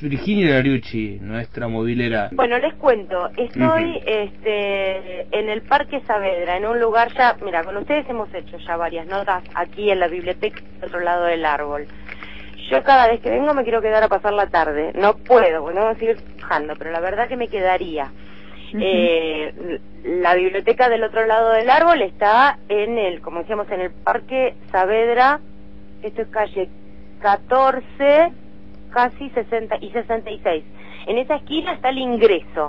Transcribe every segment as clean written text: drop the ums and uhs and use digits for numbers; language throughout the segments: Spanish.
Virginia Lariucci, nuestra movilera? Bueno, les cuento, estoy en el Parque Saavedra, en un lugar ya, mira, con ustedes hemos hecho ya varias notas aquí en la biblioteca del otro lado del árbol. Yo cada vez que vengo me quiero quedar a pasar la tarde, no puedo, bueno, voy a seguir trabajando, pero la verdad que me quedaría. La biblioteca del otro lado del árbol está en el, como decíamos, en el Parque Saavedra, esto es calle 14, casi 60 y 66. En esa esquina está el ingreso.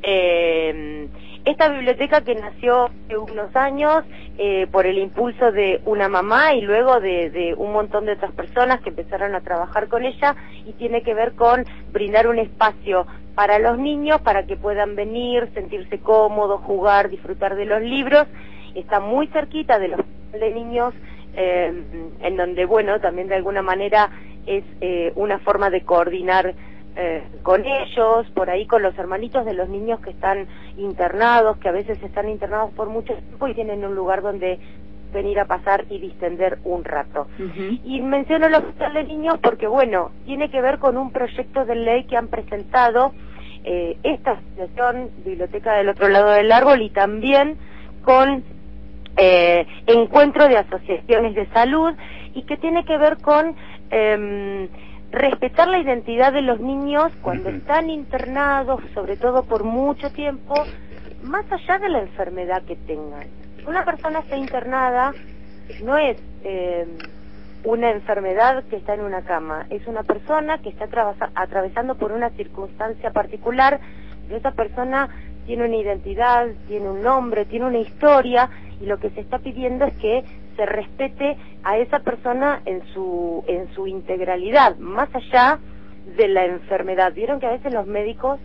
Esta biblioteca que nació hace unos años por el impulso de una mamá y luego de un montón de otras personas que empezaron a trabajar con ella, y tiene que ver con brindar un espacio para los niños, para que puedan venir, sentirse cómodos, jugar, disfrutar de los libros. Está muy cerquita de los de niños, en donde, bueno, también de alguna manera es una forma de coordinar con ellos, por ahí con los hermanitos de los niños que están internados, que a veces están internados por mucho tiempo y tienen un lugar donde venir a pasar y distender un rato. Y menciono el hospital de niños porque, bueno, tiene que ver con un proyecto de ley que han presentado esta asociación Biblioteca del Otro Lado del Árbol, y también con encuentro de asociaciones de salud, y que tiene que ver con respetar la identidad de los niños cuando están internados, sobre todo por mucho tiempo, más allá de la enfermedad que tengan. Una persona está internada no es una enfermedad que está en una cama, es una persona que está atravesando por una circunstancia particular, pero esa persona tiene una identidad, tiene un nombre, tiene una historia, y lo que se está pidiendo es que se respete a esa persona en su integralidad, más allá de la enfermedad. Vieron que a veces los médicos,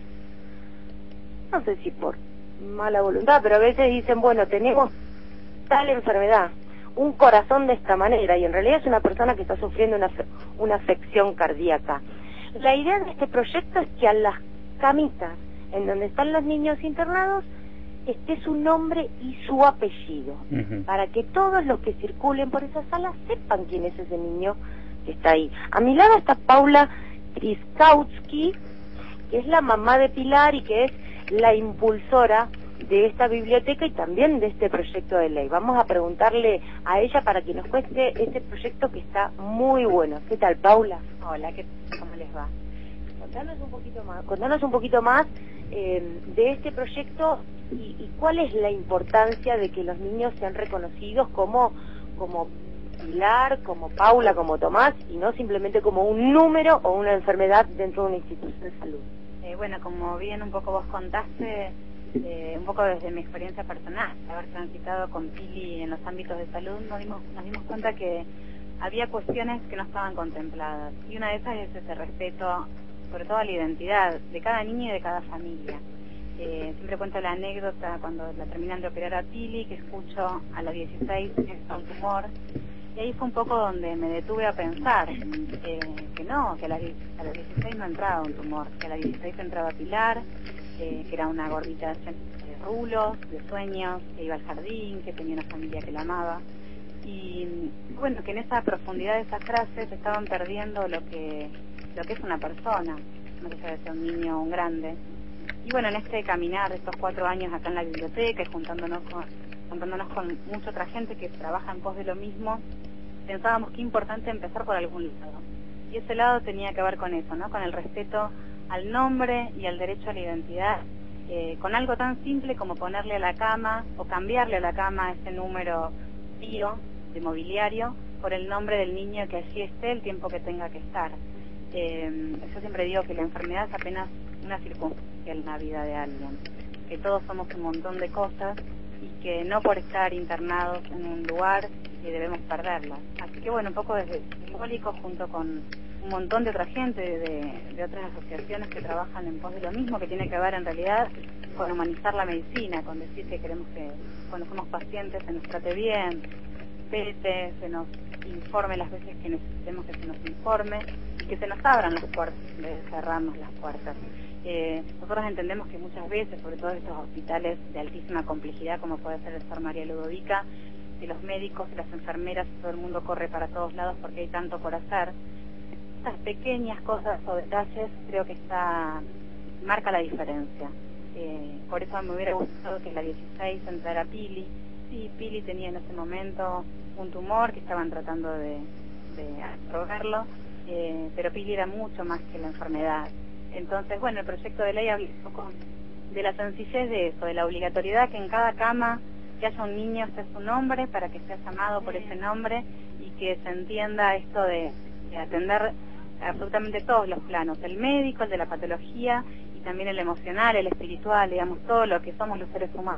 no sé si por mala voluntad, pero a veces dicen, bueno, tenemos tal enfermedad, un corazón de esta manera, y en realidad es una persona que está sufriendo una afección cardíaca. La idea de este proyecto es que a las camitas en donde están los niños internados esté su nombre y su apellido, para que todos los que circulen por esa sala sepan quién es ese niño que está ahí. A mi lado está Paula Kriskowski, que es la mamá de Pilar y que es la impulsora de esta biblioteca y también de este proyecto de ley. Vamos a preguntarle a ella para que nos cuente este proyecto que está muy bueno. ¿Qué tal, Paula? Hola, ¿cómo les va? Contanos un poquito más de este proyecto y cuál es la importancia de que los niños sean reconocidos como Pilar, como Paula, como Tomás, y no simplemente como un número o una enfermedad dentro de una institución de salud. Bueno, como bien un poco vos contaste, un poco desde mi experiencia personal, haber transitado con Pili en los ámbitos de salud, nos dimos cuenta que había cuestiones que no estaban contempladas, y una de esas es ese respeto, sobre todo a la identidad de cada niño y de cada familia. Siempre cuento la anécdota cuando la terminan de operar a Pili, que escucho a la 16 está un tumor, y ahí fue un poco donde me detuve a pensar que no, que a la 16 no entraba un tumor, que a la 16 entraba Pilar, que era una gordita de rulos, de sueños, que iba al jardín, que tenía una familia que la amaba, y bueno, que en esa profundidad de esas frases estaban perdiendo lo que es una persona, no que sea un niño o un grande. Y bueno, en este caminar de estos 4 años acá en la biblioteca y juntándonos con mucha otra gente que trabaja en pos de lo mismo, pensábamos que importante empezar por algún lado. Y ese lado tenía que ver con eso, ¿no? Con el respeto al nombre y al derecho a la identidad, con algo tan simple como ponerle a la cama o cambiarle a la cama ese número tío de mobiliario por el nombre del niño que allí esté el tiempo que tenga que estar. Yo siempre digo que la enfermedad es apenas una circunstancia en la vida de alguien, que todos somos un montón de cosas y que no por estar internados en un lugar debemos perderlas. Así que bueno, un poco desde simbólico, junto con un montón de otra gente de otras asociaciones que trabajan en pos de lo mismo, que tiene que ver en realidad con humanizar la medicina, con decir que queremos que cuando somos pacientes se nos trate bien, se nos informe las veces que necesitemos que se nos informe y que se nos abran las puertas en vez de cerrarnos las puertas. Nosotros entendemos que muchas veces, sobre todo en estos hospitales de altísima complejidad como puede ser el Sor María Ludovica, que los médicos y las enfermeras y todo el mundo corre para todos lados porque hay tanto por hacer. estas pequeñas cosas o detalles creo que marca la diferencia. Por eso me hubiera gustado que la 16 entrara Pili. Sí, Pili tenía en ese momento un tumor que estaban tratando de abrogarlo, pero Pili era mucho más que la enfermedad. Entonces, bueno, el proyecto de ley habla un poco de la sencillez de eso, de la obligatoriedad que en cada cama que haya un niño esté su nombre para que sea llamado por ese nombre y que se entienda esto de atender absolutamente todos los planos, el médico, el de la patología y también el emocional, el espiritual, digamos, todo lo que somos los seres humanos.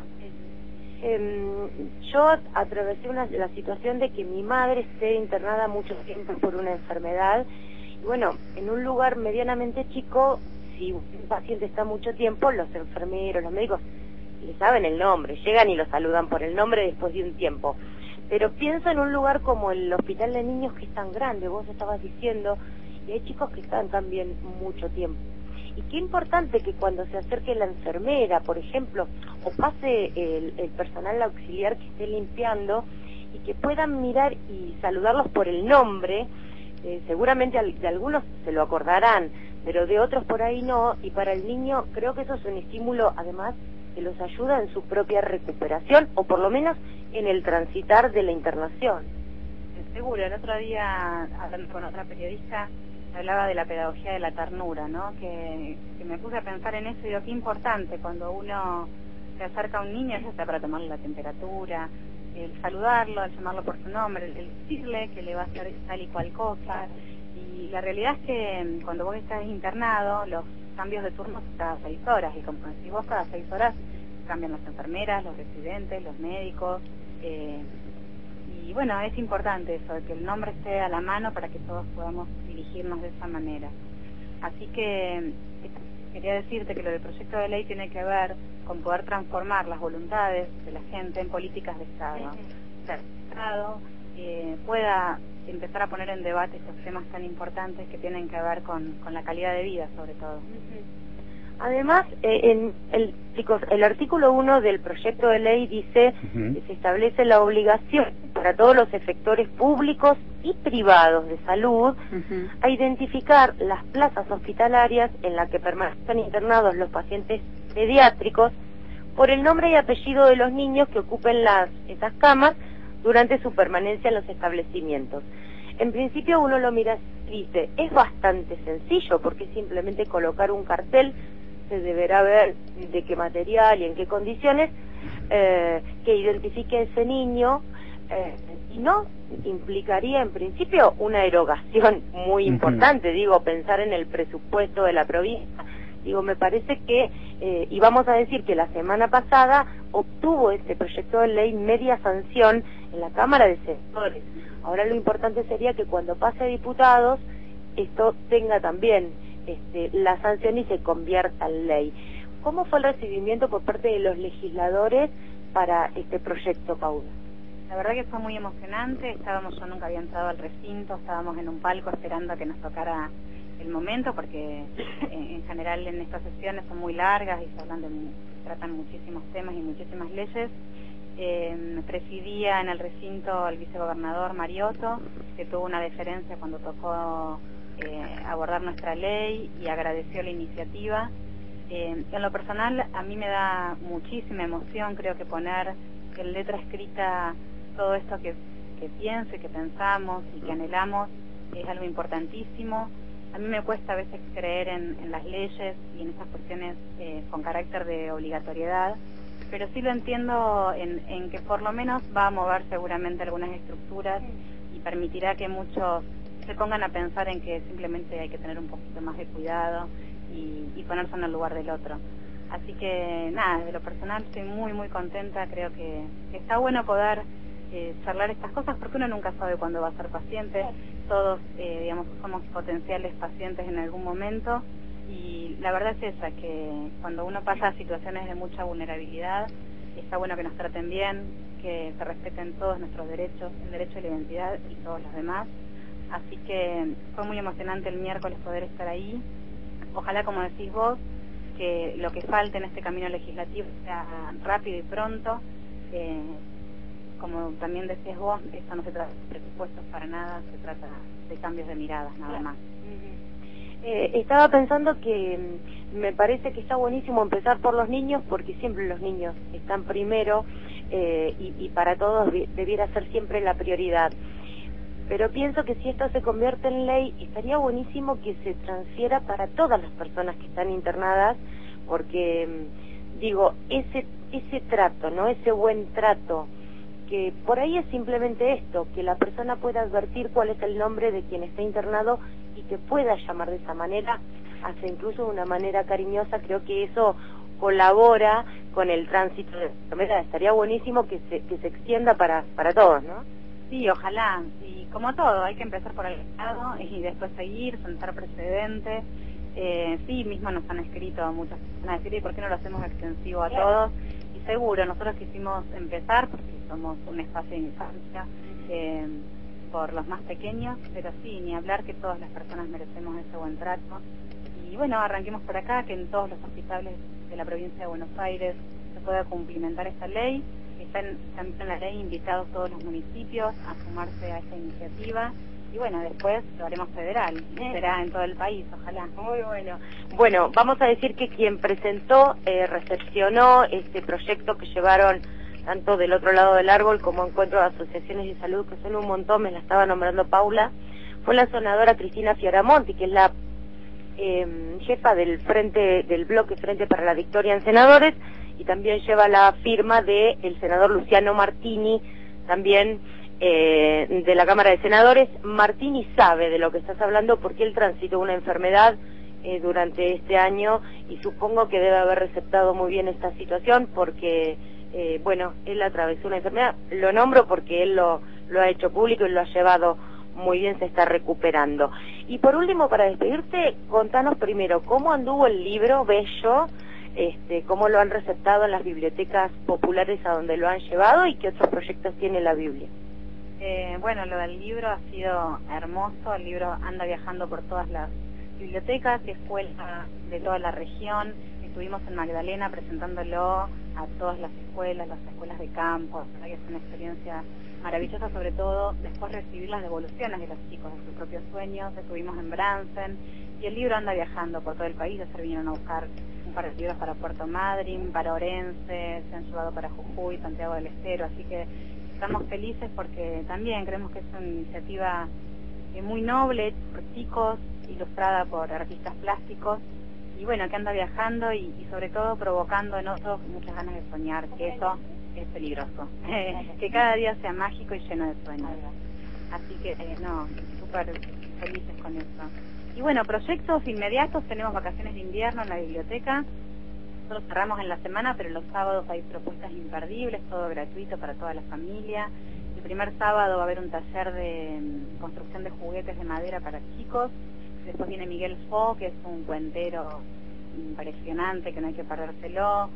Yo atravesé la situación de que mi madre esté internada mucho tiempo por una enfermedad y bueno, en un lugar medianamente chico, si un paciente está mucho tiempo, los enfermeros, los médicos le saben el nombre, llegan y lo saludan por el nombre después de un tiempo. Pero pienso en un lugar como el hospital de niños que es tan grande, vos estabas diciendo, y hay chicos que están también mucho tiempo. Y qué importante que cuando se acerque la enfermera, por ejemplo, o pase el personal auxiliar que esté limpiando, y que puedan mirar y saludarlos por el nombre, seguramente de algunos se lo acordarán, pero de otros por ahí no, y para el niño creo que eso es un estímulo, además, que los ayuda en su propia recuperación, o por lo menos en el transitar de la internación. Seguro, el otro día, hablando con otra periodista, hablaba de la pedagogía de la ternura, ¿no? Que me puse a pensar en eso y digo, qué importante cuando uno se acerca a un niño, ya sea para tomarle la temperatura, el saludarlo, el llamarlo por su nombre, el decirle que le va a hacer tal y cual cosa. Y la realidad es que cuando vos estás internado, los cambios de turnos cada 6 horas, y como decís vos, cada 6 horas cambian las enfermeras, los residentes, los médicos, y bueno, es importante eso, que el nombre esté a la mano para que todos podamos dirigirnos de esa manera. Así que quería decirte que lo del proyecto de ley tiene que ver con poder transformar las voluntades de la gente en políticas de Estado. O sea, el Estado pueda empezar a poner en debate estos temas tan importantes que tienen que ver con la calidad de vida, sobre todo. Además, el artículo 1 del proyecto de ley dice que se establece la obligación para todos los efectores públicos y privados de salud a identificar las plazas hospitalarias en las que permanecen internados los pacientes pediátricos por el nombre y apellido de los niños que ocupen esas camas durante su permanencia en los establecimientos. En principio uno lo mira y dice, es bastante sencillo porque es simplemente colocar un cartel, se deberá ver de qué material y en qué condiciones, que identifique a ese niño, y no implicaría en principio una erogación muy importante, digo, pensar en el presupuesto de la provincia. Digo, me parece que, y vamos a decir que la semana pasada obtuvo este proyecto de ley media sanción en la Cámara de Senadores. Ahora lo importante sería que cuando pase a diputados, esto tenga también la sanción y se convierta en ley. ¿Cómo fue el recibimiento por parte de los legisladores para este proyecto, Paula? La verdad que fue muy emocionante. Yo nunca había entrado al recinto, estábamos en un palco esperando a que nos tocara el momento, porque en general en estas sesiones son muy largas y se tratan muchísimos temas y muchísimas leyes. Presidía en el recinto el vicegobernador Mariotto, que tuvo una deferencia cuando tocó abordar nuestra ley y agradeció la iniciativa. En lo personal, a mí me da muchísima emoción, creo que poner en letra escrita todo esto que pienso y que pensamos y que anhelamos es algo importantísimo. A mí me cuesta a veces creer en las leyes y en esas cuestiones con carácter de obligatoriedad, pero sí lo entiendo en que por lo menos va a mover seguramente algunas estructuras y permitirá que muchos se pongan a pensar en que simplemente hay que tener un poquito más de cuidado y ponerse en el lugar del otro. Así que nada, de lo personal estoy muy muy contenta, creo que está bueno poder charlar estas cosas porque uno nunca sabe cuándo va a ser paciente, todos digamos somos potenciales pacientes en algún momento y la verdad es esa, que cuando uno pasa a situaciones de mucha vulnerabilidad está bueno que nos traten bien, que se respeten todos nuestros derechos, el derecho a la identidad y todos los demás. Así que fue muy emocionante el miércoles poder estar ahí. Ojalá, como decís vos, que lo que falte en este camino legislativo sea rápido y pronto. Como también decías vos, esto no se trata de presupuestos para nada, se trata de cambios de miradas, nada más. Estaba pensando que me parece que está buenísimo empezar por los niños, porque siempre los niños están primero, y para todos debiera ser siempre la prioridad. Pero pienso que si esto se convierte en ley, estaría buenísimo que se transfiera para todas las personas que están internadas, porque digo, ese trato, ¿no? Ese buen trato, que por ahí es simplemente esto, que la persona pueda advertir cuál es el nombre de quien está internado y que pueda llamar de esa manera, hasta incluso de una manera cariñosa. Creo que eso colabora con el tránsito de la enfermedad. Estaría buenísimo que se extienda para todos, ¿no? Sí, ojalá. Y como todo, hay que empezar por el Estado y después seguir, sentar precedentes. Sí, mismo nos han escrito muchas personas, decir, ¿y por qué no lo hacemos extensivo a todos? Y seguro, nosotros quisimos empezar, porque somos un espacio de infancia, por los más pequeños, pero sí, ni hablar que todas las personas merecemos ese buen trato. Y bueno, arranquemos por acá, que en todos los hospitales de la provincia de Buenos Aires se pueda cumplimentar esta ley. Están también en la ley invitados todos los municipios a sumarse a esta iniciativa. Y bueno, después lo haremos federal, será en todo el país, ojalá. Muy bueno. Bueno, vamos a decir que quien presentó, recepcionó este proyecto que llevaron tanto del otro lado del árbol como Encuentro de Asociaciones de Salud, que son un montón, me la estaba nombrando Paula, fue la senadora Cristina Fioramonti, que es la jefa del bloque Frente para la Victoria en Senadores, y también lleva la firma del senador Luciano Martini, también de la Cámara de Senadores. Martini sabe de lo que estás hablando porque él transitó una enfermedad durante este año, y supongo que debe haber receptado muy bien esta situación porque, bueno, él atravesó una enfermedad. Lo nombro porque él lo ha hecho público y lo ha llevado muy bien, se está recuperando. Y por último, para despedirte, contanos primero cómo anduvo el libro Bello, cómo lo han receptado en las bibliotecas populares a donde lo han llevado, y qué otros proyectos tiene la Biblia. Bueno, lo del libro ha sido hermoso. El libro anda viajando por todas las bibliotecas y escuelas de toda la región. Estuvimos en Magdalena presentándolo a todas las escuelas de campo. La verdad que es una experiencia maravillosa, sobre todo después recibir las devoluciones de los chicos de sus propios sueños. Estuvimos en Bransen y el libro anda viajando por todo el país. Ayer vinieron a buscar un par de libros para Puerto Madryn, para Orense, se han llevado para Jujuy, Santiago del Estero, así que estamos felices porque también creemos que es una iniciativa muy noble, hecha por chicos, ilustrada por artistas plásticos, y bueno, que anda viajando y sobre todo provocando en otros muchas ganas de soñar, que eso es peligroso, que cada día sea mágico y lleno de sueños. Así que, no, súper felices con eso. Y bueno, proyectos inmediatos, tenemos vacaciones de invierno en la biblioteca. Nosotros cerramos en la semana, pero los sábados hay propuestas imperdibles, todo gratuito para toda la familia. El primer sábado va a haber un taller de construcción de juguetes de madera para chicos. Después viene Miguel Fo, que es un cuentero impresionante, que no hay que perdérselo.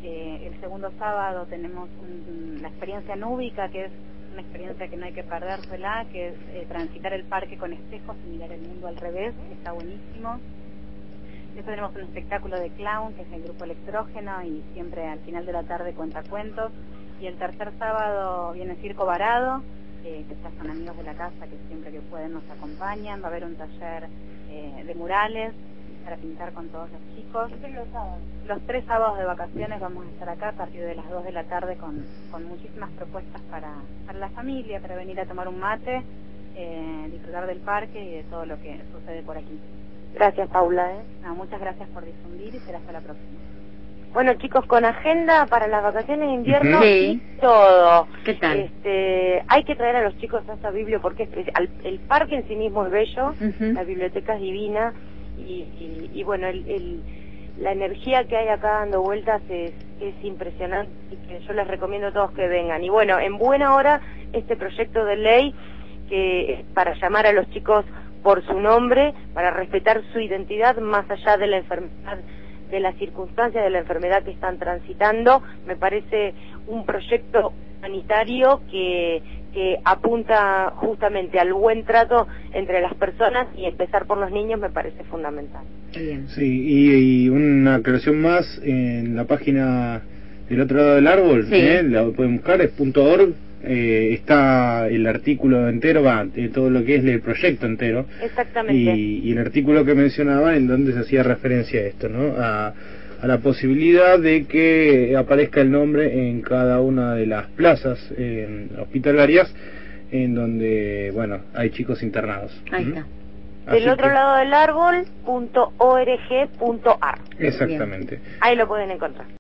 El segundo sábado tenemos la experiencia núbica, que es una experiencia que no hay que perdérsela, que es transitar el parque con espejos y mirar el mundo al revés, está buenísimo. Después tenemos un espectáculo de clown, que es el grupo Electrógeno, y siempre al final de la tarde cuenta cuentos. Y el tercer sábado viene Circo Varado, que ya son amigos de la casa, que siempre que pueden nos acompañan. Va a haber un taller de murales para pintar con todos los chicos. Los 3 sábados de vacaciones vamos a estar acá a partir de las 2 de la tarde con muchísimas propuestas para la familia, para venir a tomar un mate, disfrutar del parque y de todo lo que sucede por aquí. Gracias, Paula. No, muchas gracias por difundir y será hasta la próxima. Bueno, chicos, con agenda para las vacaciones de invierno Sí. y todo. ¿Qué tal? Hay que traer a los chicos a esa biblia porque el parque en sí mismo es bello, la biblioteca es divina, y bueno, la energía que hay acá dando vueltas es impresionante, y que yo les recomiendo a todos que vengan. Y bueno, en buena hora este proyecto de ley, que es para llamar a los chicos por su nombre, para respetar su identidad más allá de la enfermedad, de las circunstancias de la enfermedad que están transitando. Me parece un proyecto humanitario que apunta justamente al buen trato entre las personas, y empezar por los niños me parece fundamental. Bien. Sí, y una aclaración más, en la página del otro lado del árbol, Sí. la pueden buscar, es .org. está el artículo entero, todo lo que es el proyecto entero. Exactamente. Y el artículo que mencionaba en donde se hacía referencia a esto, ¿no? A la posibilidad de que aparezca el nombre en cada una de las plazas hospitalarias en donde, bueno, hay chicos internados. Ahí está. Del otro lado del árbol.org.ar. Exactamente. Ahí lo pueden encontrar.